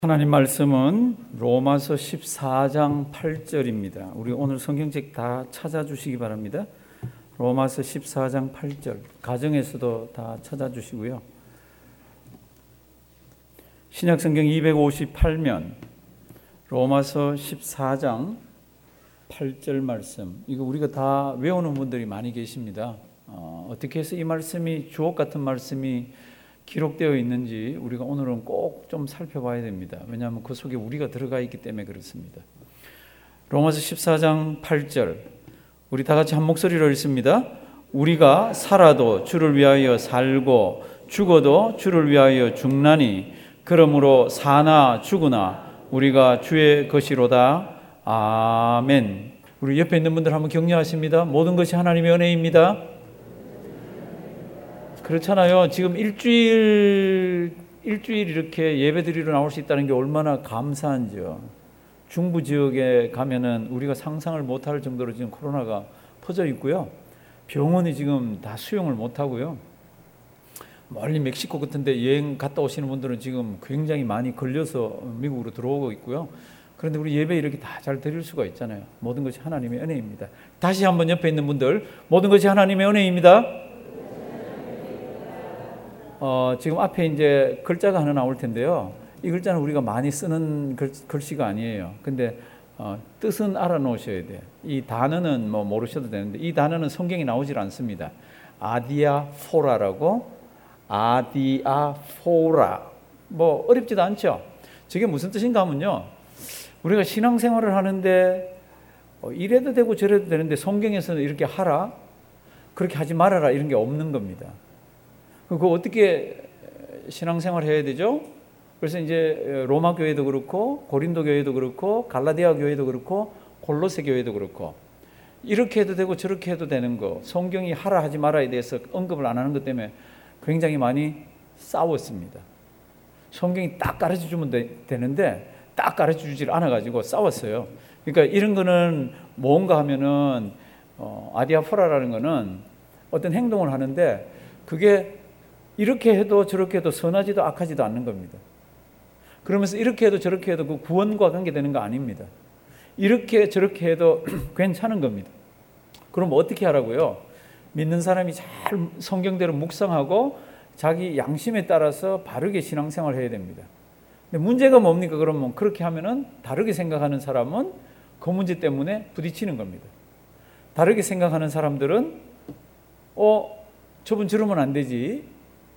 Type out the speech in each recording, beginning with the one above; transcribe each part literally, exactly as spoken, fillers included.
하나님 말씀은 로마서 십사 장 팔 절입니다. 우리 오늘 성경책 다 찾아주시기 바랍니다. 로마서 십사 장 팔 절, 가정에서도 다 찾아주시고요. 신약성경 이백오십팔 면 로마서 십사 장 팔 절 말씀, 이거 우리가 다 외우는 분들이 많이 계십니다. 어, 어떻게 해서 이 말씀이 주옥 같은 말씀이 기록되어 있는지 우리가 오늘은 꼭 좀 살펴봐야 됩니다. 왜냐하면 그 속에 우리가 들어가 있기 때문에 그렇습니다. 로마서 십사 장 팔 절, 우리 다 같이 한 목소리로 읽습니다. 우리가 살아도 주를 위하여 살고 죽어도 주를 위하여 죽나니 그러므로 사나 죽으나 우리가 주의 것이로다. 아멘. 우리 옆에 있는 분들 한번 격려하십니다. 모든 것이 하나님의 은혜입니다. 그렇잖아요. 지금 일주일 일주일 이렇게 예배드리러 나올 수 있다는 게 얼마나 감사한지요. 중부 지역에 가면은 우리가 상상을 못할 정도로 지금 코로나가 퍼져 있고요. 병원이 지금 다 수용을 못 하고요. 멀리 멕시코 같은데 여행 갔다 오시는 분들은 지금 굉장히 많이 걸려서 미국으로 들어오고 있고요. 그런데 우리 예배 이렇게 다 잘 드릴 수가 있잖아요. 모든 것이 하나님의 은혜입니다. 다시 한번 옆에 있는 분들, 모든 것이 하나님의 은혜입니다. 어, 지금 앞에 이제 글자가 하나 나올 텐데요. 이 글자는 우리가 많이 쓰는 글, 글씨가 아니에요. 근데 어, 뜻은 알아놓으셔야 돼요. 이 단어는 뭐 모르셔도 되는데 이 단어는 성경에 나오질 않습니다. 아디아포라라고, 아디아포라. 뭐 어렵지도 않죠. 저게 무슨 뜻인가 하면요, 우리가 신앙생활을 하는데 어, 이래도 되고 저래도 되는데 성경에서는 이렇게 하라, 그렇게 하지 말아라 이런 게 없는 겁니다. 그거 어떻게 신앙생활 해야 되죠? 그래서 이제 로마 교회도 그렇고 고린도 교회도 그렇고 갈라디아 교회도 그렇고 골로새 교회도 그렇고 이렇게 해도 되고 저렇게 해도 되는 거, 성경이 하라 하지 말아에 대해서 언급을 안 하는 것 때문에 굉장히 많이 싸웠습니다. 성경이 딱 가르쳐 주면 되, 되는데 딱 가르쳐 주질 않아 가지고 싸웠어요. 그러니까 이런 거는 뭔가 하면은 어, 아디아포라라는 거는 어떤 행동을 하는데 그게 이렇게 해도 저렇게 해도 선하지도 악하지도 않는 겁니다. 그러면서 이렇게 해도 저렇게 해도 그 구원과 관계되는 거 아닙니다. 이렇게 저렇게 해도 괜찮은 겁니다. 그럼 어떻게 하라고요? 믿는 사람이 잘 성경대로 묵상하고 자기 양심에 따라서 바르게 신앙생활을 해야 됩니다. 근데 문제가 뭡니까? 그러면 그렇게 하면은 다르게 생각하는 사람은 그 문제 때문에 부딪히는 겁니다. 다르게 생각하는 사람들은 어, 저분 저러면 안 되지.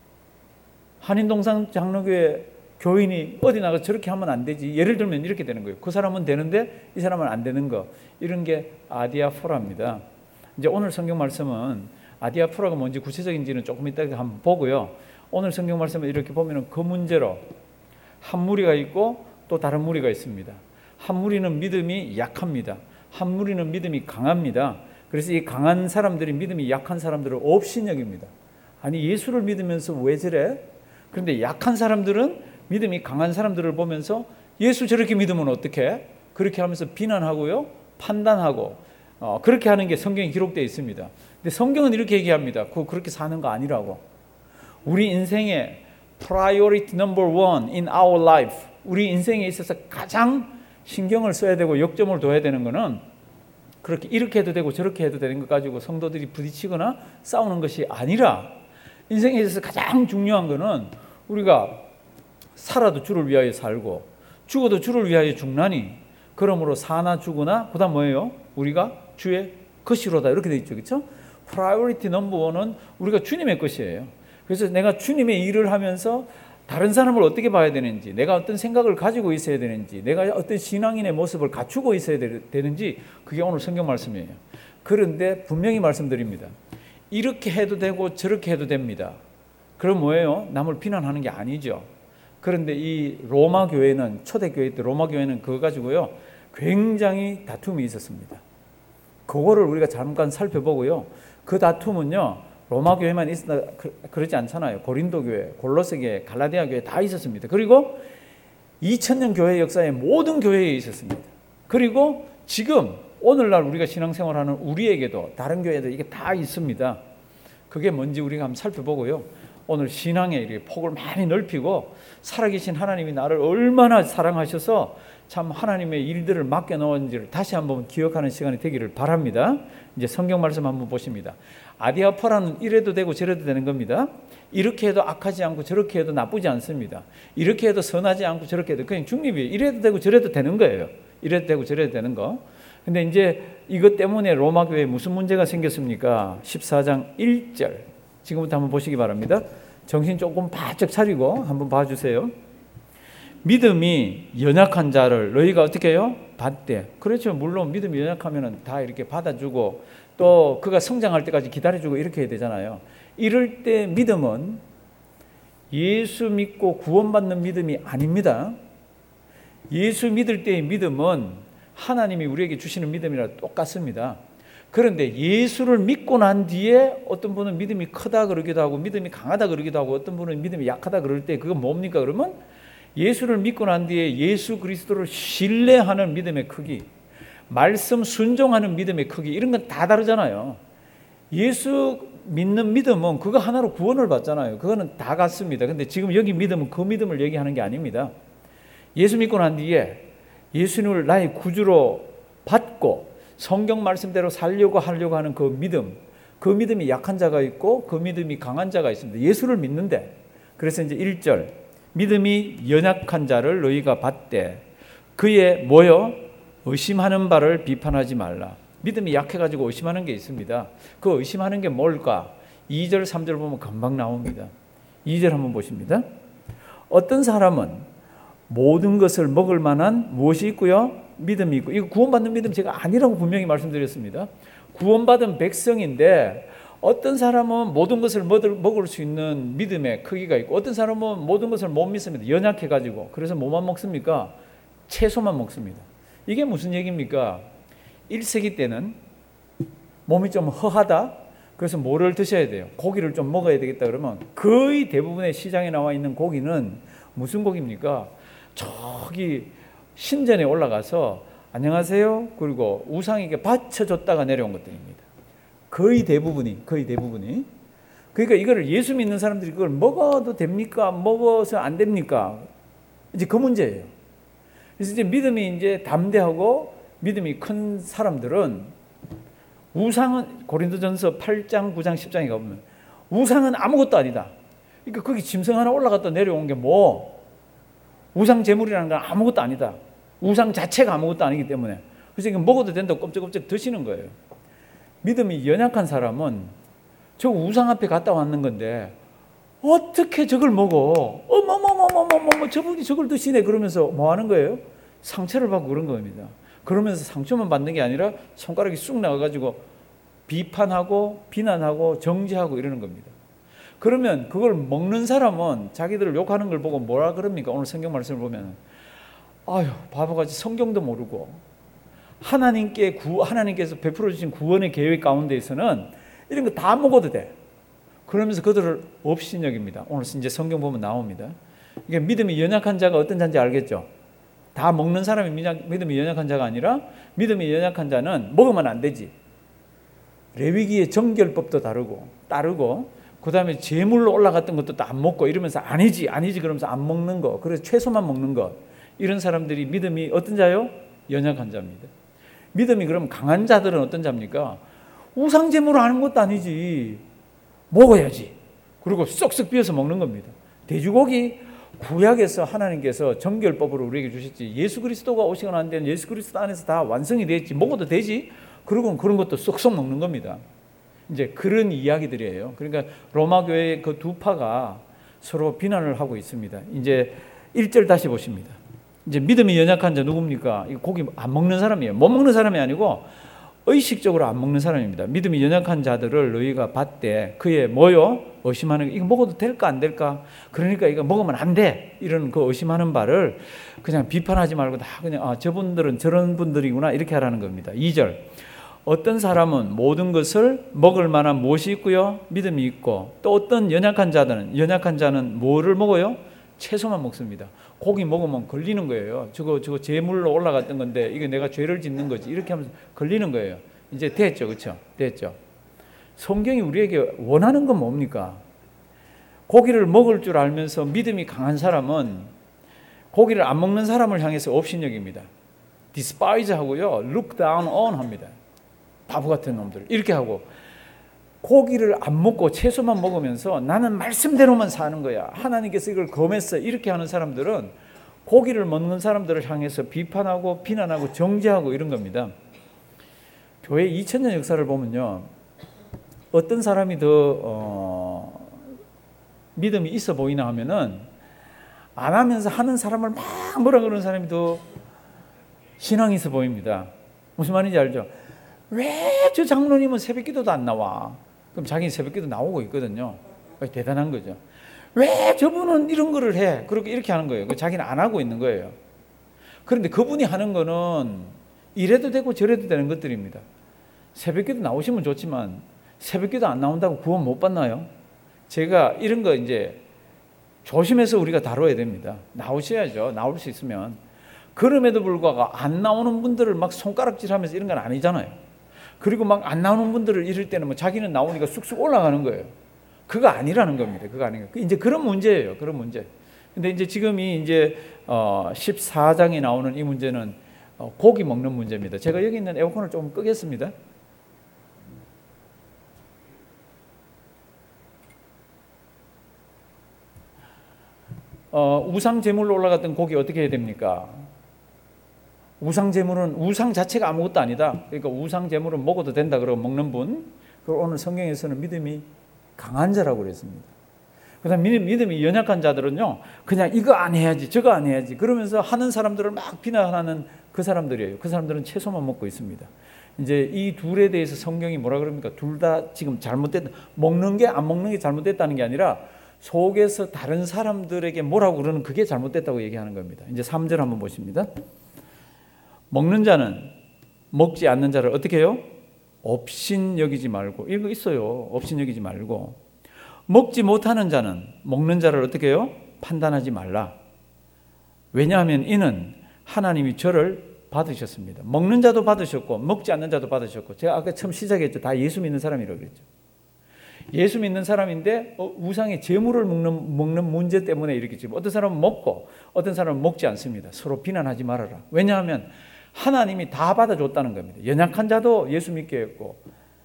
한인동산 장로교회 교인이 어디 나가서 저렇게 하면 안 되지. 예를 들면 이렇게 되는 거예요. 그 사람은 되는데 이 사람은 안 되는 거. 이런 게 아디아포라입니다. 이제 오늘 성경 말씀은 아디아포라가 뭔지 구체적인지는 조금 이따가 한번 보고요. 오늘 성경 말씀을 이렇게 보면은 그 문제로 한 무리가 있고 또 다른 무리가 있습니다. 한 무리는 믿음이 약합니다. 한 무리는 믿음이 강합니다. 그래서 이 강한 사람들이 믿음이 약한 사람들을 업신여깁니다. 아니 예수를 믿으면서 왜 저래? 그런데 약한 사람들은 믿음이 강한 사람들을 보면서 예수 저렇게 믿으면 어떡해? 그렇게 하면서 비난하고요, 판단하고 어, 그렇게 하는 게 성경에 기록되어 있습니다. 근데 성경은 이렇게 얘기합니다. 그거 그렇게 사는 거 아니라고. 우리 인생의 priority number one in our life, 우리 인생에 있어서 가장 신경을 써야 되고 역점을 둬야 되는 거는 그렇게 이렇게 해도 되고 저렇게 해도 되는 것 가지고 성도들이 부딪히거나 싸우는 것이 아니라 인생에 있어서 가장 중요한 거는 우리가 살아도 주를 위하여 살고 죽어도 주를 위하여 죽나니 그러므로 사나 죽으나 그다음 뭐예요? 우리가 주의 것이로다 이렇게 돼 있죠. 그렇죠? 프라이어리티 넘버 원은 우리가 주님의 것이에요. 그래서 내가 주님의 일을 하면서 다른 사람을 어떻게 봐야 되는지, 내가 어떤 생각을 가지고 있어야 되는지, 내가 어떤 신앙인의 모습을 갖추고 있어야 되는지 그게 오늘 성경 말씀이에요. 그런데 분명히 말씀드립니다. 이렇게 해도 되고 저렇게 해도 됩니다. 그럼 뭐예요? 남을 비난하는 게 아니죠. 그런데 이 로마 교회는, 초대교회 때 로마 교회는 그거 가지고요 굉장히 다툼이 있었습니다. 그거를 우리가 잠깐 살펴보고요. 그 다툼은요 로마 교회만 있었다 그러지 않잖아요. 고린도 교회, 골로새 교회, 갈라디아 교회 다 있었습니다. 그리고 이천 년 교회 역사의 모든 교회에 있었습니다. 그리고 지금 오늘날 우리가 신앙생활하는 우리에게도 다른 교회도 이게 다 있습니다. 그게 뭔지 우리가 한번 살펴보고요. 오늘 신앙의 이렇게 폭을 많이 넓히고 살아계신 하나님이 나를 얼마나 사랑하셔서 참 하나님의 일들을 맡겨놓은지를 다시 한번 기억하는 시간이 되기를 바랍니다. 이제 성경 말씀 한번 보십니다. 아디아포라는 이래도 되고 저래도 되는 겁니다. 이렇게 해도 악하지 않고 저렇게 해도 나쁘지 않습니다. 이렇게 해도 선하지 않고 저렇게 해도 그냥 중립이에요. 이래도 되고 저래도 되는 거예요. 이래도 되고 저래도 되는 거. 근데 이제 이것 때문에 로마 교회에 무슨 문제가 생겼습니까? 십사 장 일 절. 지금부터 한번 보시기 바랍니다. 정신 조금 바짝 차리고 한번 봐주세요. 믿음이 연약한 자를 너희가 어떻게 해요? 받되. 그렇죠. 물론 믿음이 연약하면 다 이렇게 받아주고 또 그가 성장할 때까지 기다려주고 이렇게 해야 되잖아요. 이럴 때 믿음은 예수 믿고 구원받는 믿음이 아닙니다. 예수 믿을 때의 믿음은 하나님이 우리에게 주시는 믿음이랑 똑같습니다. 그런데 예수를 믿고 난 뒤에 어떤 분은 믿음이 크다 그러기도 하고 믿음이 강하다 그러기도 하고 어떤 분은 믿음이 약하다 그럴 때 그건 뭡니까? 그러면 예수를 믿고 난 뒤에 예수 그리스도를 신뢰하는 믿음의 크기, 말씀 순종하는 믿음의 크기, 이런 건 다 다르잖아요. 예수 믿는 믿음은 그거 하나로 구원을 받잖아요. 그거는 다 같습니다. 근데 지금 여기 믿음은 그 믿음을 얘기하는 게 아닙니다. 예수 믿고 난 뒤에 예수님을 나의 구주로 받고 성경 말씀대로 살려고 하려고 하는 그 믿음, 그 믿음이 약한 자가 있고 그 믿음이 강한 자가 있습니다. 예수를 믿는데, 그래서 이제 일 절, 믿음이 연약한 자를 너희가 받되 그의 뭐요? 의심하는 바를 비판하지 말라. 믿음이 약해가지고 의심하는 게 있습니다. 그 의심하는 게 뭘까? 이 절, 삼 절 보면 금방 나옵니다. 이 절 한번 보십니다. 어떤 사람은 모든 것을 먹을 만한 무엇이 있고요? 믿음이 있고, 이거 구원받는 믿음 제가 아니라고 분명히 말씀드렸습니다. 구원받은 백성인데 어떤 사람은 모든 것을 먹을 수 있는 믿음의 크기가 있고 어떤 사람은 모든 것을 못 믿습니다. 연약해가지고. 그래서 뭐만 먹습니까? 채소만 먹습니다. 이게 무슨 얘기입니까? 일 세기 때는 몸이 좀 허하다? 그래서 뭐를 드셔야 돼요? 고기를 좀 먹어야 되겠다 그러면 거의 대부분의 시장에 나와 있는 고기는 무슨 고기입니까? 저기 신전에 올라가서 안녕하세요 그리고 우상에게 바쳐줬다가 내려온 것들입니다. 거의 대부분이 거의 대부분이 그러니까 이거를 예수 믿는 사람들이 그걸 먹어도 됩니까? 먹어서 안 됩니까? 이제 그 문제예요. 그래서 이제 믿음이 이제 담대하고 믿음이 큰 사람들은 우상은 고린도전서 팔 장, 구 장, 십 장에 가보면 우상은 아무것도 아니다. 그러니까 거기 짐승 하나 올라갔다 내려온 게 뭐 우상 제물이라는 건 아무것도 아니다. 우상 자체가 아무것도 아니기 때문에 그래서 이거 먹어도 된다고 꼼짝꼼짝 드시는 거예요. 믿음이 연약한 사람은 저 우상 앞에 갔다 왔는 건데 어떻게 저걸 먹어? 어머머머머머머 저분이 저걸 드시네 그러면서 뭐 하는 거예요? 상처를 받고 그런 겁니다. 그러면서 상처만 받는 게 아니라 손가락이 쑥 나가가지고 비판하고 비난하고 정죄하고 이러는 겁니다. 그러면 그걸 먹는 사람은 자기들을 욕하는 걸 보고 뭐라 그럽니까? 오늘 성경 말씀을 보면 아유 바보같이 성경도 모르고 하나님께 구, 하나님께서 베풀어 주신 구원의 계획 가운데에서는 이런 거 다 먹어도 돼. 그러면서 그들을 업신여깁니다. 오늘 이제 성경 보면 나옵니다. 이게 믿음이 연약한 자가 어떤 자인지 알겠죠? 다 먹는 사람이 믿음이 연약한 자가 아니라 믿음이 연약한 자는 먹으면 안 되지. 레위기의 정결법도 다르고 따르고 그 다음에 제물로 올라갔던 것도 또 안 먹고 이러면서 아니지 아니지 그러면서 안 먹는 거, 그래서 채소만 먹는 것, 이런 사람들이 믿음이 어떤 자요? 연약한 자입니다. 믿음이 그럼 강한 자들은 어떤 자입니까? 우상 제물을 하는 것도 아니지 먹어야지. 그리고 쏙쏙 비워서 먹는 겁니다. 돼지고기 구약에서 하나님께서 정결법으로 우리에게 주셨지, 예수 그리스도가 오시고 난 데는 예수 그리스도 안에서 다 완성이 됐지, 먹어도 되지. 그리고 그런 것도 쏙쏙 먹는 겁니다. 이제 그런 이야기들이에요. 그러니까 로마 교회의 그 두 파가 서로 비난을 하고 있습니다. 이제 일 절 다시 보십니다. 이제 믿음이 연약한 자 누굽니까? 이 고기 안 먹는 사람이에요. 못 먹는 사람이 아니고 의식적으로 안 먹는 사람입니다. 믿음이 연약한 자들을 너희가 받되 그의 뭐요? 의심하는 거. 이거 먹어도 될까 안 될까? 그러니까 이거 먹으면 안 돼. 이런 그 의심하는 바를 그냥 비판하지 말고 다 그냥 아, 저분들은 저런 분들이구나 이렇게 하라는 겁니다. 이 절. 어떤 사람은 모든 것을 먹을 만한 무엇이 있고요? 믿음이 있고, 또 어떤 연약한 자들은 연약한 자는 뭐를 먹어요? 채소만 먹습니다. 고기 먹으면 걸리는 거예요. 저거 저거 제물로 올라갔던 건데 이게 내가 죄를 짓는 거지. 이렇게 하면서 걸리는 거예요. 이제 됐죠, 그렇죠? 됐죠. 성경이 우리에게 원하는 건 뭡니까? 고기를 먹을 줄 알면서 믿음이 강한 사람은 고기를 안 먹는 사람을 향해서 업신여깁니다. despise 하고요, look down on 합니다. 바보 같은 놈들 이렇게 하고, 고기를 안 먹고 채소만 먹으면서 나는 말씀대로만 사는 거야, 하나님께서 이걸 검했어, 이렇게 하는 사람들은 고기를 먹는 사람들을 향해서 비판하고 비난하고 정죄하고 이런 겁니다. 교회 이천 년 역사를 보면요, 어떤 사람이 더 어, 믿음이 있어 보이나 하면은 안 하면서 하는 사람을 막 뭐라 그러는 사람이 더 신앙이 있어 보입니다. 무슨 말인지 알죠? 왜 저 장로님은 새벽기도도 안 나와? 그럼 자기는 새벽기도 나오고 있거든요. 대단한 거죠. 왜 저분은 이런 거를 해? 그렇게 이렇게 하는 거예요. 자기는 안 하고 있는 거예요. 그런데 그분이 하는 거는 이래도 되고 저래도 되는 것들입니다. 새벽기도 나오시면 좋지만 새벽기도 안 나온다고 구원 못 받나요? 제가 이런 거 이제 조심해서 우리가 다뤄야 됩니다. 나오셔야죠. 나올 수 있으면. 그럼에도 불구하고 안 나오는 분들을 막 손가락질하면서 이런 건 아니잖아요. 그리고 막 안 나오는 분들을 이럴 때는 뭐 자기는 나오니까 쑥쑥 올라가는 거예요. 그거 아니라는 겁니다. 그거 아닌 거. 이제 그런 문제예요. 그런 문제. 근데 이제 지금이 이제 어 십사 장에 나오는 이 문제는 어 고기 먹는 문제입니다. 제가 여기 있는 에어컨을 조금 끄겠습니다. 어, 우상 제물로 올라갔던 고기 어떻게 해야 됩니까? 우상 제물은 우상 자체가 아무것도 아니다. 그러니까 우상 제물은 먹어도 된다 그러고 먹는 분, 그걸 오늘 성경에서는 믿음이 강한 자라고 그랬습니다. 그다음 믿음이 연약한 자들은요, 그냥 이거 안 해야지, 저거 안 해야지 그러면서 하는 사람들을 막 비난하는 그 사람들이에요. 그 사람들은 채소만 먹고 있습니다. 이제 이 둘에 대해서 성경이 뭐라 그럽니까? 둘 다 지금 잘못됐다. 먹는 게 안 먹는 게 잘못됐다는 게 아니라 속에서 다른 사람들에게 뭐라고 그러는 그게 잘못됐다고 얘기하는 겁니다. 이제 삼 절 한번 보십니다. 먹는 자는 먹지 않는 자를 어떻게 해요? 업신 여기지 말고, 이거 있어요. 업신 여기지 말고, 먹지 못하는 자는 먹는 자를 어떻게 해요? 판단하지 말라. 왜냐하면 이는 하나님이 저를 받으셨습니다. 먹는 자도 받으셨고 먹지 않는 자도 받으셨고, 제가 아까 처음 시작했죠. 다 예수 믿는 사람이라고 그랬죠. 예수 믿는 사람인데 우상의 제물을 먹는, 먹는 문제 때문에 이렇게 지금 어떤 사람은 먹고 어떤 사람은 먹지 않습니다. 서로 비난하지 말아라. 왜냐하면 하나님이 다 받아줬다는 겁니다. 연약한 자도 예수 믿게 했고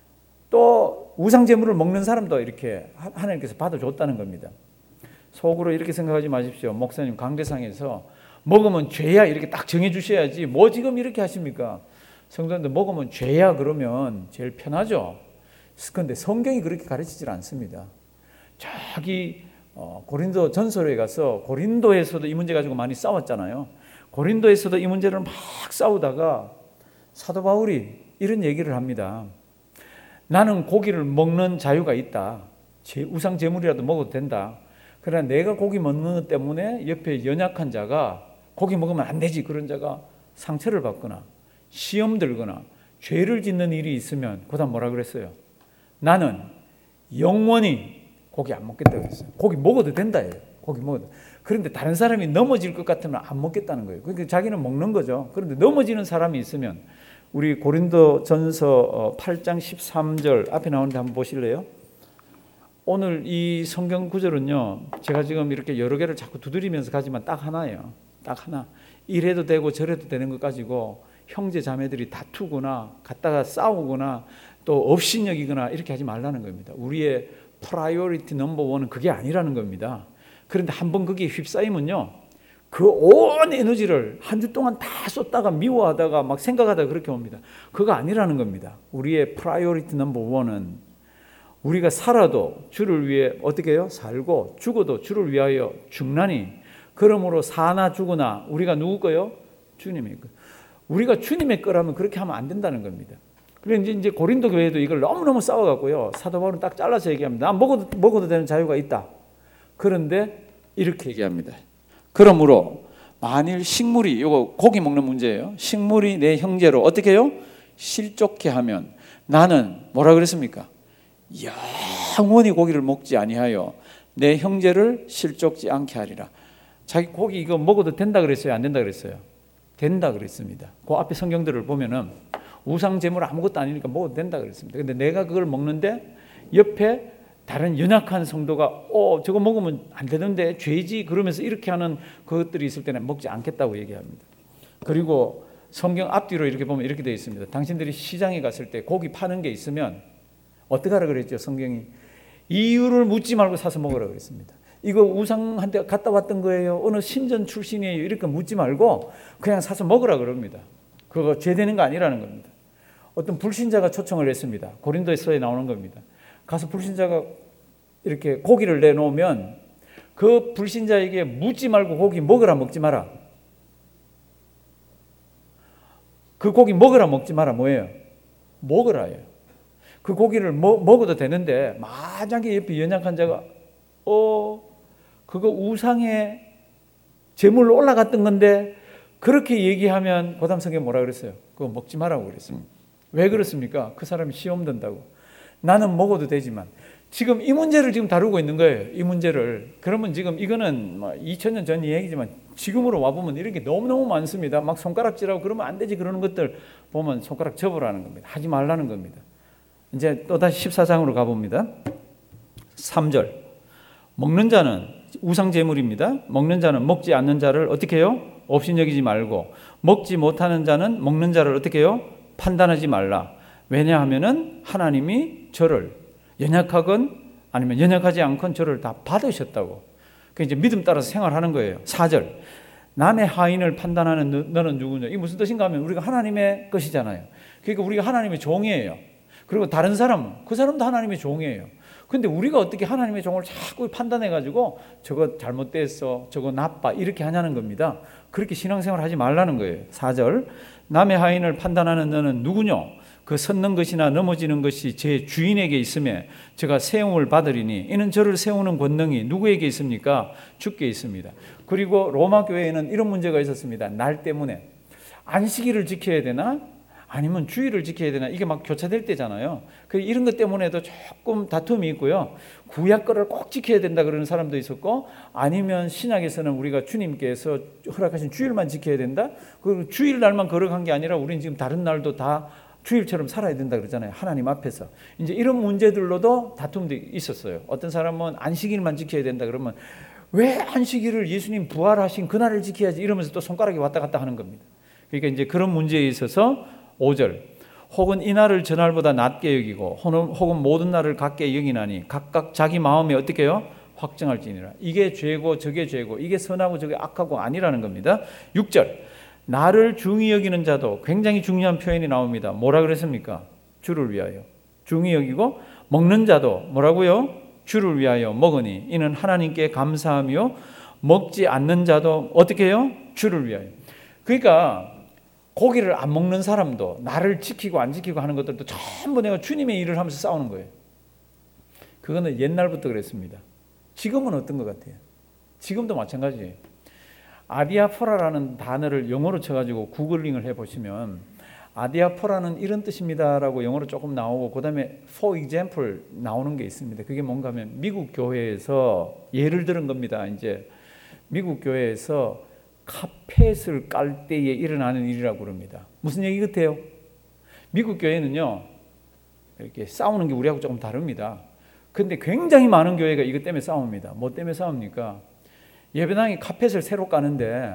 또 우상 제물을 먹는 사람도 이렇게 하나님께서 받아줬다는 겁니다. 속으로 이렇게 생각하지 마십시오. 목사님 강대상에서 먹으면 죄야 이렇게 딱 정해 주셔야지 뭐 지금 이렇게 하십니까? 성도님들 먹으면 죄야 그러면 제일 편하죠. 그런데 성경이 그렇게 가르치질 않습니다. 저기 어, 고린도 전서로에 가서 고린도에서도 이 문제 가지고 많이 싸웠잖아요. 고린도에서도 이 문제를 막 싸우다가 사도 바울이 이런 얘기를 합니다. 나는 고기를 먹는 자유가 있다. 제 우상 제물이라도 먹어도 된다. 그러나 내가 고기 먹는 것 때문에 옆에 연약한 자가 고기 먹으면 안 되지 그런 자가 상처를 받거나 시험 들거나 죄를 짓는 일이 있으면 그다음 뭐라 그랬어요? 나는 영원히 고기 안 먹겠다고 했어요. 고기 먹어도 된다 해요. 고기 먹어도. 그런데 다른 사람이 넘어질 것 같으면 안 먹겠다는 거예요. 그러니까 자기는 먹는 거죠. 그런데 넘어지는 사람이 있으면 우리 고린도전서 팔 장 십삼 절 앞에 나오는데 한번 보실래요? 오늘 이 성경 구절은요, 제가 지금 이렇게 여러 개를 자꾸 두드리면서 가지만 딱 하나예요. 딱 하나. 이래도 되고 저래도 되는 것 가지고 형제 자매들이 다투거나 갖다가 싸우거나 또 업신여기거나 이렇게 하지 말라는 겁니다. 우리의 프라이어리티 넘버 원은 그게 아니라는 겁니다. 그런데 한번 거기에 휩싸이면요, 그 온 에너지를 한 주 동안 다 쏟다가 미워하다가 막 생각하다가 그렇게 옵니다. 그거 아니라는 겁니다. 우리의 프라이어리티 넘버 원은 우리가 살아도 주를 위해 어떻게 해요? 살고 죽어도 주를 위하여 죽나니 그러므로 사나 죽으나 우리가 누구 거요? 주님의 거. 우리가 주님의 거라면 그렇게 하면 안 된다는 겁니다. 그런데 이제 고린도 교회도 이걸 너무너무 싸워갖고요, 사도 바울은 딱 잘라서 얘기합니다. 난 먹어도, 먹어도 되는 자유가 있다. 그런데 이렇게 얘기합니다. 그러므로 만일 식물이, 이거 고기 먹는 문제예요. 식물이 내 형제로 어떻게 해요? 실족케 하면 나는 뭐라 그랬습니까? 영원히 고기를 먹지 아니하여 내 형제를 실족지 않게 하리라. 자기 고기 이거 먹어도 된다 그랬어요? 안 된다 그랬어요? 된다 그랬습니다. 그 앞에 성경들을 보면은 우상 제물 아무것도 아니니까 먹어도 된다 그랬습니다. 근데 내가 그걸 먹는데 옆에 다른 연약한 성도가 어 저거 먹으면 안 되는데 죄지 그러면서 이렇게 하는 그것들이 있을 때는 먹지 않겠다고 얘기합니다. 그리고 성경 앞뒤로 이렇게 보면 이렇게 되어 있습니다. 당신들이 시장에 갔을 때 고기 파는 게 있으면 어떻게 하라 그랬죠? 성경이 이유를 묻지 말고 사서 먹으라 그랬습니다. 이거 우상한테 갔다 왔던 거예요? 어느 신전 출신이에요? 이렇게 묻지 말고 그냥 사서 먹으라 그럽니다. 그거 죄되는 거 아니라는 겁니다. 어떤 불신자가 초청을 했습니다. 고린도서에 나오는 겁니다. 가서 불신자가 이렇게 고기를 내놓으면 그 불신자에게 묻지 말고 고기 먹으라 먹지 마라. 그 고기 먹으라 먹지 마라 뭐예요? 먹으라예요. 그 고기를 먹, 먹어도 되는데 만약에 옆에 연약한 자가 어 그거 우상의 제물로 올라갔던 건데 그렇게 얘기하면 고담성에 뭐라 그랬어요? 그거 먹지 마라고 그랬습니다. 왜 그렇습니까? 그 사람이 시험 든다고. 나는 먹어도 되지만 지금 이 문제를 지금 다루고 있는 거예요. 이 문제를. 그러면 지금 이거는 뭐 이천 년 전 얘기지만 지금으로 와보면 이런 게 너무너무 많습니다. 막 손가락질하고 그러면 안 되지 그러는 것들 보면 손가락 접으라는 겁니다. 하지 말라는 겁니다. 이제 또다시 십사 장으로 가봅니다. 삼 절. 먹는 자는 우상 제물입니다. 먹는 자는 먹지 않는 자를 어떻게 해요? 없인 여기지 말고 먹지 못하는 자는 먹는 자를 어떻게 해요? 판단하지 말라. 왜냐하면은 하나님이 저를 연약하건 아니면 연약하지 않건 저를 다 받으셨다고. 그 이제 믿음 따라서 생활하는 거예요. 사 절. 남의 하인을 판단하는 너는 누구냐? 이게 무슨 뜻인가 하면 우리가 하나님의 것이잖아요. 그러니까 우리가 하나님의 종이에요. 그리고 다른 사람, 그 사람도 하나님의 종이에요. 근데 우리가 어떻게 하나님의 종을 자꾸 판단해가지고 저거 잘못됐어, 저거 나빠 이렇게 하냐는 겁니다. 그렇게 신앙생활 하지 말라는 거예요. 사 절. 남의 하인을 판단하는 너는 누구냐? 그 섰는 것이나 넘어지는 것이 제 주인에게 있음에 제가 세움을 받으리니 이는 저를 세우는 권능이 누구에게 있습니까? 주께 있습니다. 그리고 로마 교회에는 이런 문제가 있었습니다. 날 때문에 안식일을 지켜야 되나? 아니면 주일을 지켜야 되나? 이게 막 교차될 때잖아요. 이런 것 때문에도 조금 다툼이 있고요. 구약 거를 꼭 지켜야 된다 그러는 사람도 있었고, 아니면 신약에서는 우리가 주님께서 허락하신 주일만 지켜야 된다. 그 주일 날만 거룩한 게 아니라 우리는 지금 다른 날도 다 주일처럼 살아야 된다 그러잖아요. 하나님 앞에서. 이제 이런 문제들로도 다툼도 있었어요. 어떤 사람은 안식일만 지켜야 된다 그러면 왜 안식일을 예수님 부활하신 그날을 지켜야지 이러면서 또 손가락이 왔다 갔다 하는 겁니다. 그러니까 이제 그런 문제에 있어서 오 절. 혹은 이 날을 저날보다 낮게 여기고 혹은 모든 날을 같게 여기나니 각각 자기 마음에 어떻게 해요? 확정할지니라. 이게 죄고 저게 죄고 이게 선하고 저게 악하고 아니라는 겁니다. 육 절. 나를 중히 여기는 자도 굉장히 중요한 표현이 나옵니다. 뭐라 그랬습니까? 주를 위하여. 중히 여기고 먹는 자도 뭐라고요? 주를 위하여 먹으니 이는 하나님께 감사하며 먹지 않는 자도 어떻게 해요? 주를 위하여. 그러니까 고기를 안 먹는 사람도 나를 지키고 안 지키고 하는 것들도 전부 내가 주님의 일을 하면서 싸우는 거예요. 그거는 옛날부터 그랬습니다. 지금은 어떤 것 같아요? 지금도 마찬가지예요. 아디아포라라는 단어를 영어로 쳐가지고 구글링을 해보시면 아디아포라는 이런 뜻입니다라고 영어로 조금 나오고 그 다음에 for example 나오는 게 있습니다. 그게 뭔가 하면 미국 교회에서 예를 들은 겁니다. 이제 미국 교회에서 카펫을 깔 때에 일어나는 일이라고 그럽니다. 무슨 얘기 같아요? 미국 교회는요 이렇게 싸우는 게 우리하고 조금 다릅니다. 근데 굉장히 많은 교회가 이것 때문에 싸웁니다. 뭐 때문에 싸웁니까? 예배당에 카펫을 새로 까는데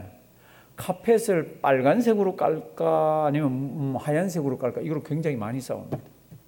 카펫을 빨간색으로 깔까 아니면 음, 하얀색으로 깔까 이걸 굉장히 많이 싸웁니다.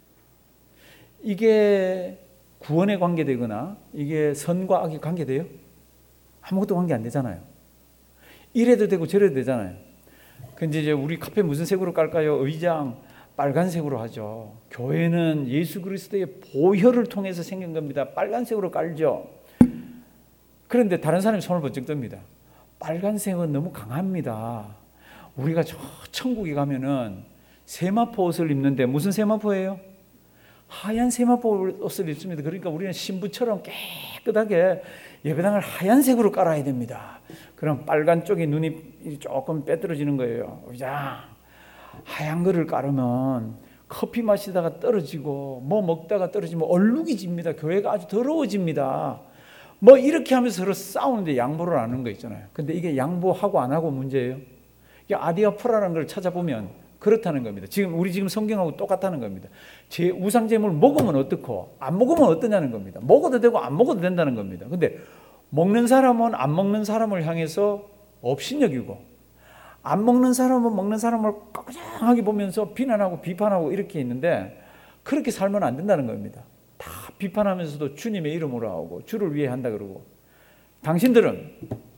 이게 구원에 관계되거나 이게 선과 악이 관계돼요? 아무것도 관계 안 되잖아요. 이래도 되고 저래도 되잖아요. 근데 이제 우리 카펫 무슨 색으로 깔까요? 의장 빨간색으로 하죠. 교회는 예수 그리스도의 보혈을 통해서 생긴 겁니다. 빨간색으로 깔죠. 그런데 다른 사람이 손을 번쩍 듭니다. 빨간색은 너무 강합니다. 우리가 저 천국에 가면은 세마포 옷을 입는데 무슨 세마포예요? 하얀 세마포 옷을 입습니다. 그러니까 우리는 신부처럼 깨끗하게 예배당을 하얀색으로 깔아야 됩니다. 그럼 빨간 쪽에 눈이 조금 빼떨어지는 거예요. 의장, 하얀 거를 깔으면 커피 마시다가 떨어지고 뭐 먹다가 떨어지면 얼룩이 집니다. 교회가 아주 더러워집니다. 뭐 이렇게 하면서 서로 싸우는데 양보를 안 하는 거 있잖아요. 근데 이게 양보하고 안 하고 문제예요. 이게 아디아포라는 걸 찾아보면 그렇다는 겁니다. 지금 우리 지금 성경하고 똑같다는 겁니다. 제 우상제물 먹으면 어떻고 안 먹으면 어떠냐는 겁니다. 먹어도 되고 안 먹어도 된다는 겁니다. 근데 먹는 사람은 안 먹는 사람을 향해서 업신여기고 안 먹는 사람은 먹는 사람을 깜짝하게 보면서 비난하고 비판하고 이렇게 있는데 그렇게 살면 안 된다는 겁니다. 다 비판하면서도 주님의 이름으로 하고 주를 위해 한다 그러고 당신들은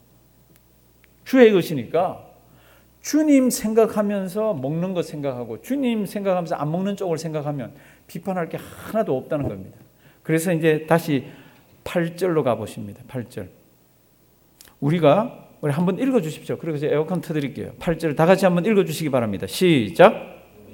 주의 것이니까 주님 생각하면서 먹는 것 생각하고 주님 생각하면서 안 먹는 쪽을 생각하면 비판할 게 하나도 없다는 겁니다. 그래서 이제 다시 팔 절로 가보십니다. 팔 절. 우리가 우리 한번 읽어주십시오. 그리고 이제 에어컨 틀어드릴게요. 팔 절 다 같이 한번 읽어주시기 바랍니다. 시작.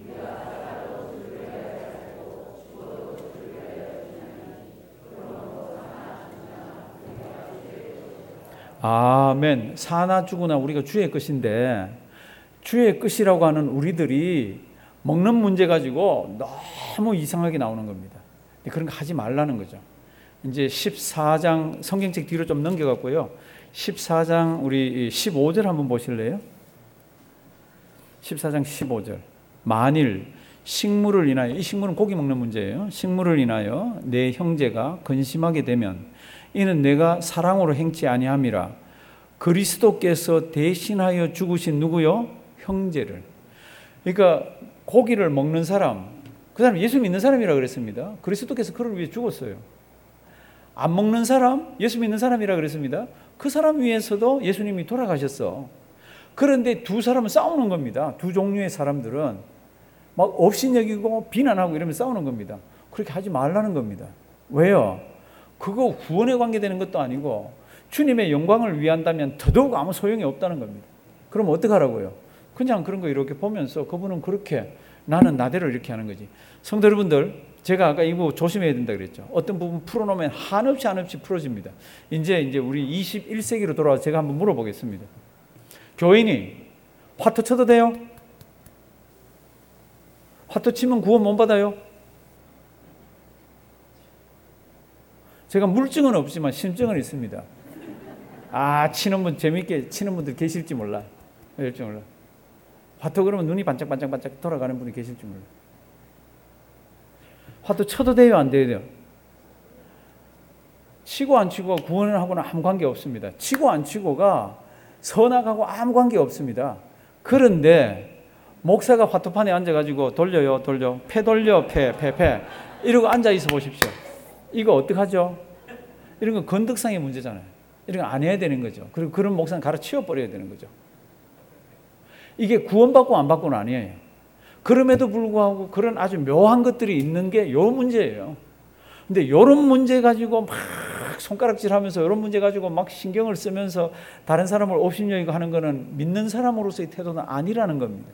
아멘. 사나 죽으나 우리가 주의 것인데 주의 것이라고 하는 우리들이 먹는 문제 가지고 너무 이상하게 나오는 겁니다. 그런 거 하지 말라는 거죠. 이제 십사 장 성경책 뒤로 좀 넘겨갔고요. 십사 장 우리 십오 절 한번 보실래요? 십사 장 십오 절. 만일 식물을 인하여, 이 식물은 고기 먹는 문제예요. 식물을 인하여 내 형제가 근심하게 되면 이는 내가 사랑으로 행치 아니함이라. 그리스도께서 대신하여 죽으신 누구요? 형제를. 그러니까 고기를 먹는 사람, 그 사람 예수 믿는 사람이라 그랬습니다. 그리스도께서 그를 위해 죽었어요. 안 먹는 사람, 예수 믿는 사람이라 그랬습니다. 그 사람 위해서도 예수님이 돌아가셨어. 그런데 두 사람은 싸우는 겁니다. 두 종류의 사람들은 막 업신여기고 비난하고 이러면 싸우는 겁니다. 그렇게 하지 말라는 겁니다. 왜요? 그거 구원에 관계되는 것도 아니고 주님의 영광을 위한다면 더더욱 아무 소용이 없다는 겁니다. 그럼 어떡하라고요? 그냥 그런 거 이렇게 보면서 그분은 그렇게 나는 나대로 이렇게 하는 거지. 성도 여러분들, 제가 아까 이거 조심해야 된다 그랬죠. 어떤 부분 풀어놓으면 한없이 한없이 풀어집니다. 이제 이제 우리 이십일 세기로 돌아와서 제가 한번 물어보겠습니다. 교인이 화투 쳐도 돼요? 화투 치면 구원 못 받아요? 제가 물증은 없지만 심증은 있습니다. 아, 치는 분, 재밌게 치는 분들 계실지 몰라. 계실지 몰라. 화투 그러면 눈이 반짝반짝반짝 돌아가는 분이 계실지 몰라. 화투 쳐도 돼요, 안 돼요? 치고 안 치고 구원을 하고는 아무 관계 없습니다. 치고 안 치고가 선악하고 아무 관계 없습니다. 그런데 목사가 화투판에 앉아가지고 돌려요, 돌려, 패 돌려, 패, 패, 패 이러고 앉아 있어 보십시오. 이거 어떡하죠? 이런 건 건덕상의 문제잖아요. 이런 거 안 해야 되는 거죠. 그리고 그런 목사는 가르치워 버려야 되는 거죠. 이게 구원받고 안 받고는 아니에요. 그럼에도 불구하고 그런 아주 묘한 것들이 있는 게 요 문제예요. 근데 요런 문제 가지고 막 손가락질하면서 요런 문제 가지고 막 신경을 쓰면서 다른 사람을 업신여기고 하는 거는 믿는 사람으로서의 태도는 아니라는 겁니다.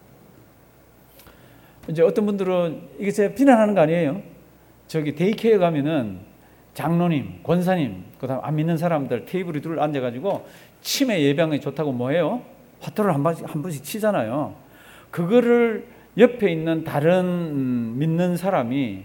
이제 어떤 분들은 이게 제가 비난하는 거 아니에요. 저기 데이케어에 가면은 장로님, 권사님, 그다음 안 믿는 사람들 테이블에 둘 앉아가지고 치매 예방에 좋다고 뭐해요? 화투를 한 번씩 한 번씩 치잖아요. 그거를 옆에 있는 다른 믿는 사람이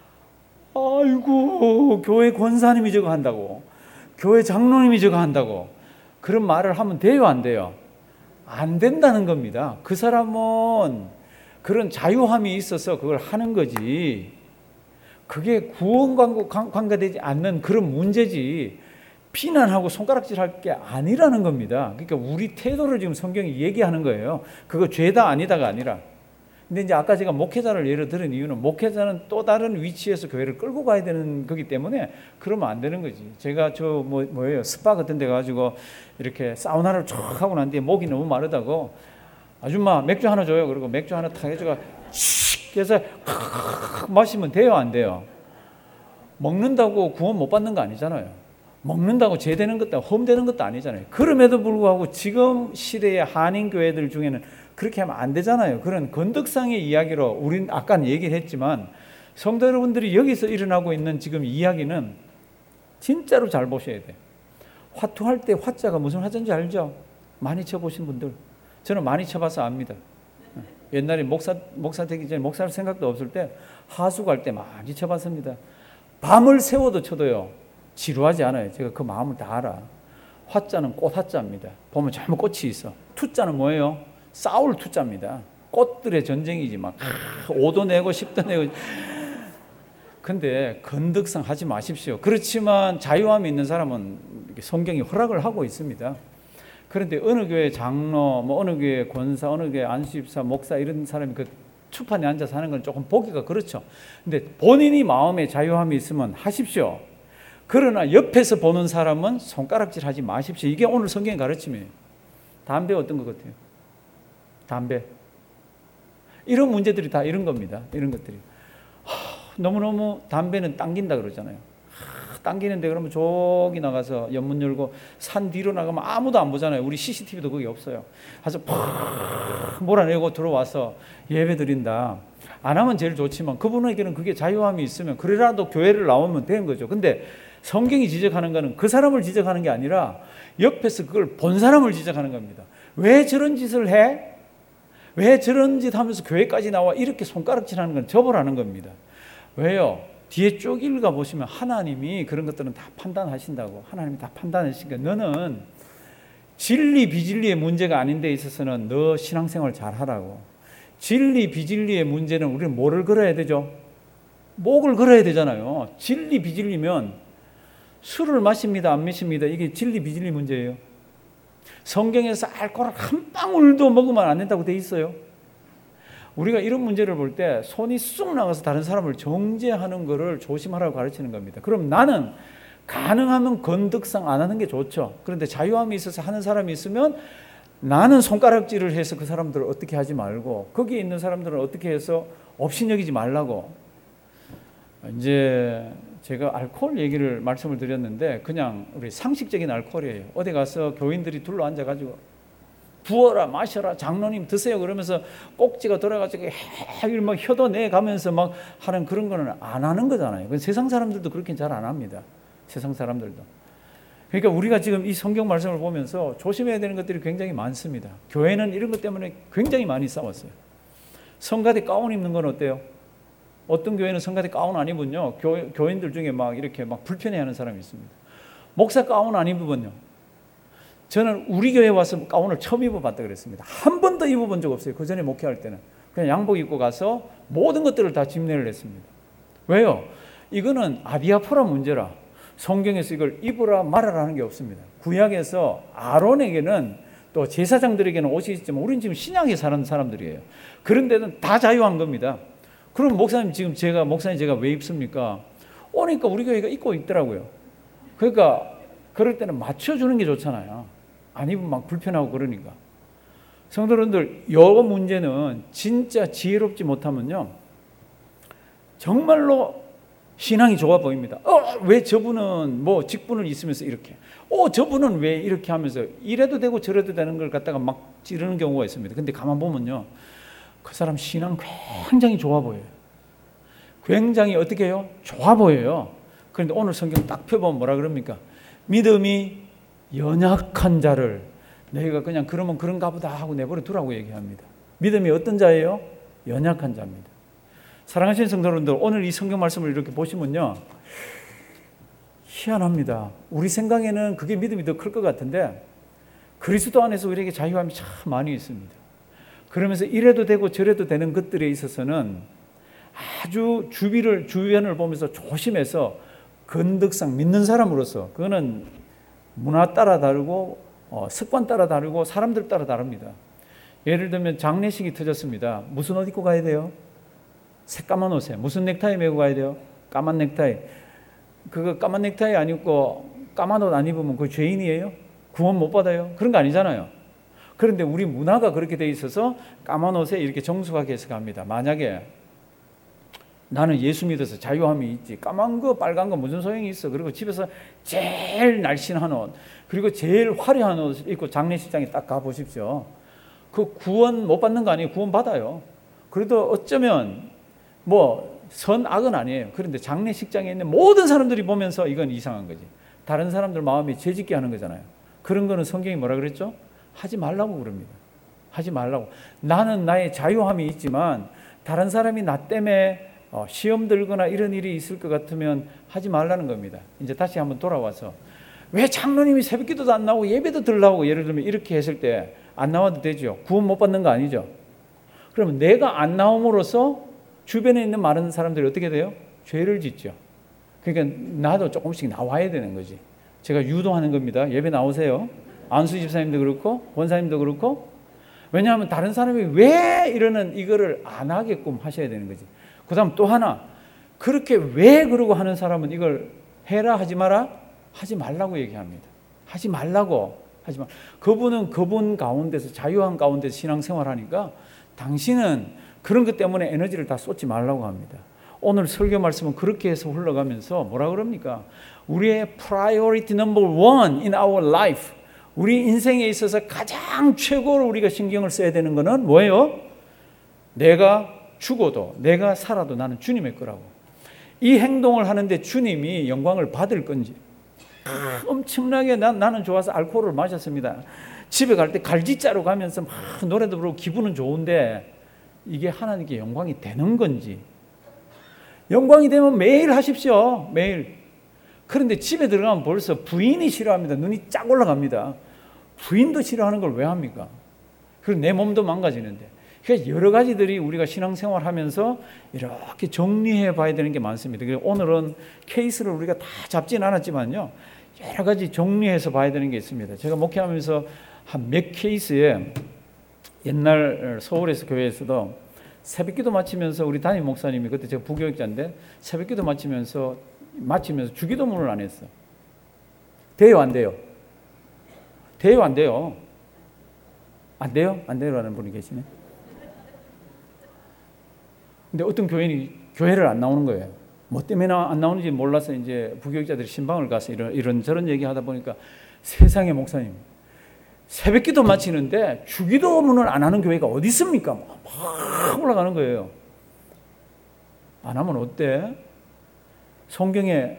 아이고 교회 권사님이 저거 한다고, 교회 장로님이 저거 한다고 그런 말을 하면 돼요, 안 돼요? 안 된다는 겁니다. 그 사람은 그런 자유함이 있어서 그걸 하는 거지. 그게 구원과 관계되지 않는 그런 문제지 비난하고 손가락질할 게 아니라는 겁니다. 그러니까 우리 태도를 지금 성경이 얘기하는 거예요. 그거 죄다 아니다가 아니라. 근데 이제 아까 제가 목회자를 예를 들은 이유는 목회자는 또 다른 위치에서 교회를 끌고 가야 되는 거기 때문에 그러면 안 되는 거지. 제가 저 뭐 뭐예요 스파 같은 데 가지고 이렇게 사우나를 쫙 하고 난 뒤에 목이 너무 마르다고 아줌마 맥주 하나 줘요. 그리고 맥주 하나 탁 해줘가 칙 해서 마시면 돼요, 안 돼요? 먹는다고 구원 못 받는 거 아니잖아요. 먹는다고 죄되는 것도 험되는 것도 아니잖아요. 그럼에도 불구하고 지금 시대의 한인교회들 중에는 그렇게 하면 안 되잖아요. 그런 건덕상의 이야기로 우린 아까 얘기를 했지만 성도 여러분들이 여기서 일어나고 있는 지금 이야기는 진짜로 잘 보셔야 돼요. 화투할 때 화자가 무슨 화자인지 알죠? 많이 쳐보신 분들. 저는 많이 쳐봐서 압니다. 옛날에 목사, 목사 되기 전에 목사할 생각도 없을 때 하수 갈 때 많이 쳐봤습니다. 밤을 새워도 쳐도요 지루하지 않아요. 제가 그 마음을 다 알아. 화자는 꽃 화자입니다. 보면 전부 꽃이 있어. 투자는 뭐예요? 싸울 투자입니다. 꽃들의 전쟁이지. 막 오도 내고 십도 내고. 근데 건덕상 하지 마십시오. 그렇지만 자유함이 있는 사람은 성경이 허락을 하고 있습니다. 그런데 어느 교회 장로, 뭐 어느 교회 권사, 어느 교회 안수집사, 목사 이런 사람이 그 추판에 앉아서 하는 건 조금 보기가 그렇죠. 근데 본인이 마음에 자유함이 있으면 하십시오. 그러나 옆에서 보는 사람은 손가락질 하지 마십시오. 이게 오늘 성경의 가르침이에요. 담배 어떤 것 같아요? 담배. 이런 문제들이 다 이런 겁니다. 이런 것들이. 하, 너무너무 담배는 당긴다 그러잖아요. 하, 당기는데 그러면 저기 나가서 연문 열고 산 뒤로 나가면 아무도 안 보잖아요. 우리 씨씨티비도 거기 없어요. 가서 팍 몰아내고 들어와서 예배 드린다. 안 하면 제일 좋지만 그분에게는 그게 자유함이 있으면 그래라도 교회를 나오면 되는 거죠. 근데 성경이 지적하는 것은 그 사람을 지적하는 게 아니라 옆에서 그걸 본 사람을 지적하는 겁니다. 왜 저런 짓을 해? 왜 저런 짓 하면서 교회까지 나와? 이렇게 손가락질하는 건 저보라는 겁니다. 왜요? 뒤에 쭉 읽어 보시면 하나님이 그런 것들은 다 판단하신다고. 하나님이 다 판단하시니까 너는 진리 비진리의 문제가 아닌 데 있어서는 너 신앙생활 잘하라고. 진리 비진리의 문제는 우리는 뭐를 걸어야 되죠? 목을 걸어야 되잖아요. 진리 비진리면 술을 마십니다 안 마십니다 이게 진리 비진리 문제예요. 성경에서 알코올 한 방울도 먹으면 안 된다고 돼 있어요. 우리가 이런 문제를 볼 때 손이 쑥 나가서 다른 사람을 정죄하는 것을 조심하라고 가르치는 겁니다. 그럼 나는 가능하면 건덕상 안 하는 게 좋죠. 그런데 자유함이 있어서 하는 사람이 있으면 나는 손가락질을 해서 그 사람들을 어떻게 하지 말고 거기에 있는 사람들은 어떻게 해서 업신여기지 말라고. 이제 제가 알코올 얘기를 말씀을 드렸는데 그냥 우리 상식적인 알코올이에요. 어디 가서 교인들이 둘러 앉아가지고 부어라 마셔라 장로님 드세요 그러면서 꼭지가 돌아가지고 막 혀도 내가면서 막 하는 그런 거는 안 하는 거잖아요. 세상 사람들도 그렇게 잘 안 합니다. 세상 사람들도. 그러니까 우리가 지금 이 성경 말씀을 보면서 조심해야 되는 것들이 굉장히 많습니다. 교회는 이런 것 때문에 굉장히 많이 싸웠어요. 성가대 가운 입는 건 어때요? 어떤 교회는 성가대 가운 안 입으면요 교, 교인들 중에 막 이렇게 막 불편해하는 사람이 있습니다. 목사 가운 안 입으면요 저는 우리 교회 와서 가운을 처음 입어봤다 그랬습니다. 한 번도 입어본 적 없어요. 그 전에 목회할 때는 그냥 양복 입고 가서 모든 것들을 다 집례를 했습니다. 왜요? 이거는 아디아포라 문제라. 성경에서 이걸 입으라 말아라 하는 게 없습니다. 구약에서 아론에게는 또 제사장들에게는 옷이 있지만 우리는 지금 신약에 사는 사람들이에요. 그런 데는 다 자유한 겁니다. 그럼 목사님 지금 제가 목사님 제가 왜 입습니까? 오니까 우리 교회가 입고 있더라고요. 그러니까 그럴 때는 맞춰주는 게 좋잖아요. 안 입으면 막 불편하고 그러니까. 성도님들, 이 문제는 진짜 지혜롭지 못하면요 정말로 신앙이 좋아 보입니다. 어, 왜 저분은 뭐 직분을 있으면서 이렇게, 어, 저분은 왜 이렇게 하면서 이래도 되고 저래도 되는 걸 갖다가 막 찌르는 경우가 있습니다. 근데 가만 보면요 그 사람 신앙 굉장히 좋아 보여요. 굉장히 어떻게 해요? 좋아 보여요. 그런데 오늘 성경 딱 펴보면 뭐라 그럽니까? 믿음이 연약한 자를 너희가 그냥 그러면 그런가 보다 하고 내버려 두라고 얘기합니다. 믿음이 어떤 자예요? 연약한 자입니다. 사랑하시는 성도님들, 오늘 이 성경 말씀을 이렇게 보시면요 희한합니다. 우리 생각에는 그게 믿음이 더 클 것 같은데 그리스도 안에서 우리에게 자유함이 참 많이 있습니다. 그러면서 이래도 되고 저래도 되는 것들에 있어서는 아주 주위를 주변을 보면서 조심해서 건덕상 믿는 사람으로서 그거는 문화 따라 다르고 어, 습관 따라 다르고 사람들 따라 다릅니다. 예를 들면 장례식이 터졌습니다. 무슨 옷 입고 가야 돼요? 새까만 옷에 무슨 넥타이 메고 가야 돼요? 까만 넥타이. 그거 까만 넥타이 안 입고 까만 옷 안 입으면 그 죄인이에요? 구원 못 받아요? 그런 거 아니잖아요. 그런데 우리 문화가 그렇게 돼 있어서 까만 옷에 이렇게 정숙하게 해서 갑니다. 만약에 나는 예수 믿어서 자유함이 있지. 까만 거 빨간 거 무슨 소용이 있어. 그리고 집에서 제일 날씬한 옷 그리고 제일 화려한 옷 입고 장례식장에 딱 가보십시오. 그 구원 못 받는 거 아니에요. 구원 받아요. 그래도 어쩌면 뭐 선악은 아니에요. 그런데 장례식장에 있는 모든 사람들이 보면서 이건 이상한 거지. 다른 사람들 마음이 죄짓게 하는 거잖아요. 그런 거는 성경이 뭐라 그랬죠? 하지 말라고 그럽니다. 하지 말라고. 나는 나의 자유함이 있지만 다른 사람이 나 때문에 시험 들거나 이런 일이 있을 것 같으면 하지 말라는 겁니다. 이제 다시 한번 돌아와서 왜 장로님이 새벽기도도 안 나오고 예배도 덜 나오고 예를 들면 이렇게 했을 때 안 나와도 되죠. 구원 못 받는 거 아니죠. 그러면 내가 안 나옴으로써 주변에 있는 많은 사람들이 어떻게 돼요? 죄를 짓죠. 그러니까 나도 조금씩 나와야 되는 거지. 제가 유도하는 겁니다. 예배 나오세요. 안수 집사님도 그렇고 권사님도 그렇고. 왜냐하면 다른 사람이 왜 이러는 이거를 안 하게끔 하셔야 되는 거지. 그 다음 또 하나, 그렇게 왜 그러고 하는 사람은 이걸 해라 하지 마라 하지 말라고 얘기합니다. 하지 말라고 하지 마. 그분은 그분 가운데서 자유한 가운데서 신앙생활하니까 당신은 그런 것 때문에 에너지를 다 쏟지 말라고 합니다. 오늘 설교 말씀은 그렇게 해서 흘러가면서 뭐라 그럽니까? 우리의 priority number one in our life, 우리 인생에 있어서 가장 최고로 우리가 신경을 써야 되는 것은 뭐예요? 내가 죽어도 내가 살아도 나는 주님의 거라고. 이 행동을 하는데 주님이 영광을 받을 건지. 엄청나게 난, 나는 좋아서 알코올을 마셨습니다. 집에 갈 때 갈지자로 가면서 막 노래도 부르고 기분은 좋은데 이게 하나님께 영광이 되는 건지. 영광이 되면 매일 하십시오. 매일. 그런데 집에 들어가면 벌써 부인이 싫어합니다. 눈이 쫙 올라갑니다. 부인도 싫어하는 걸 왜 합니까? 그리고 내 몸도 망가지는데. 그러니까 여러 가지들이 우리가 신앙생활 하면서 이렇게 정리해 봐야 되는 게 많습니다. 그래서 오늘은 케이스를 우리가 다 잡지는 않았지만요, 여러 가지 정리해서 봐야 되는 게 있습니다. 제가 목회하면서 한 몇 케이스에 옛날 서울에서 교회에서도 새벽기도 마치면서 우리 담임 목사님이 그때 제가 부교육자인데 새벽기도 마치면서 마치면서 주기도문을 안 했어. 돼요, 안 돼요? 돼요, 안 돼요? 안 돼요? 안 돼요라는 분이 계시네. 근데 어떤 교인이 교회를 안 나오는 거예요. 뭐 때문에 안 나오는지 몰라서 이제 부교육자들이 신방을 가서 이런, 이런 저런 얘기 하다 보니까 세상에 목사님, 새벽기도 마치는데 주기도문을 안 하는 교회가 어디 있습니까? 막 올라가는 거예요. 안 하면 어때? 성경에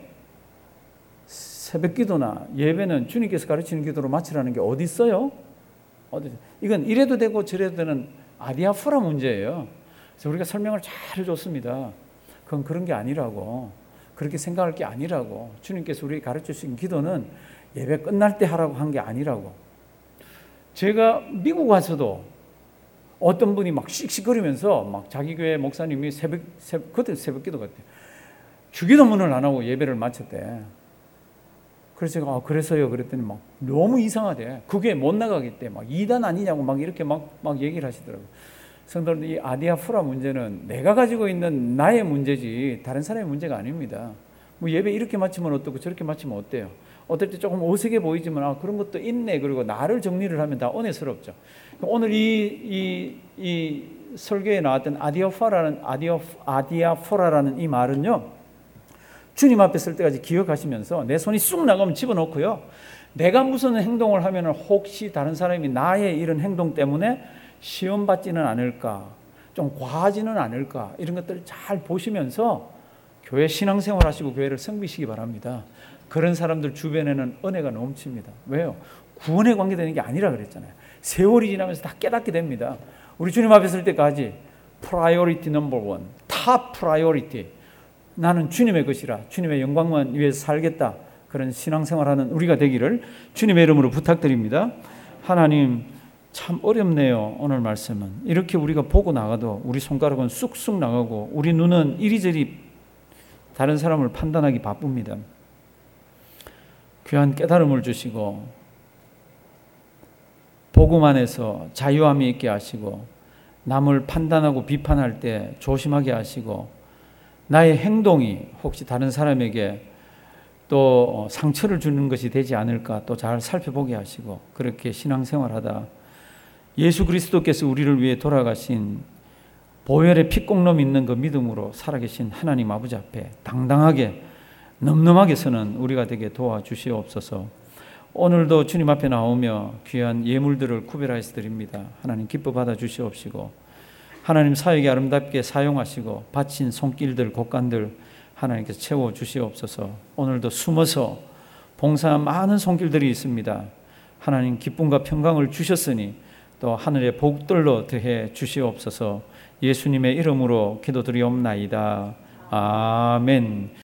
새벽기도나 예배는 주님께서 가르치는 기도로 마치라는 게 어디 있어요? 어디? 이건 이래도 되고 저래도 되는 아디아포라 문제예요. 그래서 우리가 설명을 잘 해줬습니다. 그건 그런 게 아니라고, 그렇게 생각할 게 아니라고, 주님께서 우리에게 가르쳐주신 기도는 예배 끝날 때 하라고 한 게 아니라고. 제가 미국 와서도 어떤 분이 막 씩씩거리면서 막 자기 교회 목사님이 새벽, 새벽 그때 새벽 기도 같아. 주기도문을 안 하고 예배를 마쳤대. 그래서 제가 아, 그래서요 그랬더니 막 너무 이상하대. 그게 못 나가겠대. 막 이단 아니냐고 막 이렇게 막, 막 얘기를 하시더라고요. 성도들, 이 아디아포라 문제는 내가 가지고 있는 나의 문제지 다른 사람의 문제가 아닙니다. 뭐 예배 이렇게 마치면 어떻고 저렇게 마치면 어때요? 어떨 때 조금 어색해 보이지만 아, 그런 것도 있네. 그리고 나를 정리를 하면 다 은혜스럽죠. 오늘 이, 이, 이 설교에 나왔던 아디아포라는, 아디아, 아디아포라라는 이 말은요, 주님 앞에 설 때까지 기억하시면서 내 손이 쑥 나가면 집어넣고요, 내가 무슨 행동을 하면 혹시 다른 사람이 나의 이런 행동 때문에 시험받지는 않을까, 좀 과하지는 않을까, 이런 것들을 잘 보시면서 교회 신앙생활 하시고 교회를 섬기시기 바랍니다. 그런 사람들 주변에는 은혜가 넘칩니다. 왜요? 구원에 관계되는 게 아니라 그랬잖아요. 세월이 지나면서 다 깨닫게 됩니다. 우리 주님 앞에 설 때까지 priority number one, top priority, 나는 주님의 것이라, 주님의 영광만 위해서 살겠다, 그런 신앙생활하는 우리가 되기를 주님의 이름으로 부탁드립니다. 하나님, 참 어렵네요. 오늘 말씀은 이렇게 우리가 보고 나가도 우리 손가락은 쑥쑥 나가고 우리 눈은 이리저리 다른 사람을 판단하기 바쁩니다. 귀한 깨달음을 주시고 복음 안에서 자유함이 있게 하시고 남을 판단하고 비판할 때 조심하게 하시고 나의 행동이 혹시 다른 사람에게 또 상처를 주는 것이 되지 않을까 또 잘 살펴보게 하시고, 그렇게 신앙생활하다 예수 그리스도께서 우리를 위해 돌아가신 보혈의 피공름 있는 그 믿음으로 살아계신 하나님 아버지 앞에 당당하게 넘넘하게 서는 우리가 되게 도와주시옵소서. 오늘도 주님 앞에 나오며 귀한 예물들을 구별하여서 드립니다. 하나님 기뻐 받아 주시옵시고 하나님 사역에 아름답게 사용하시고 바친 손길들 곳간들 하나님께서 채워 주시옵소서. 오늘도 숨어서 봉사한 많은 손길들이 있습니다. 하나님 기쁨과 평강을 주셨으니 또 하늘의 복들로 더해 주시옵소서. 예수님의 이름으로 기도드리옵나이다. 아멘.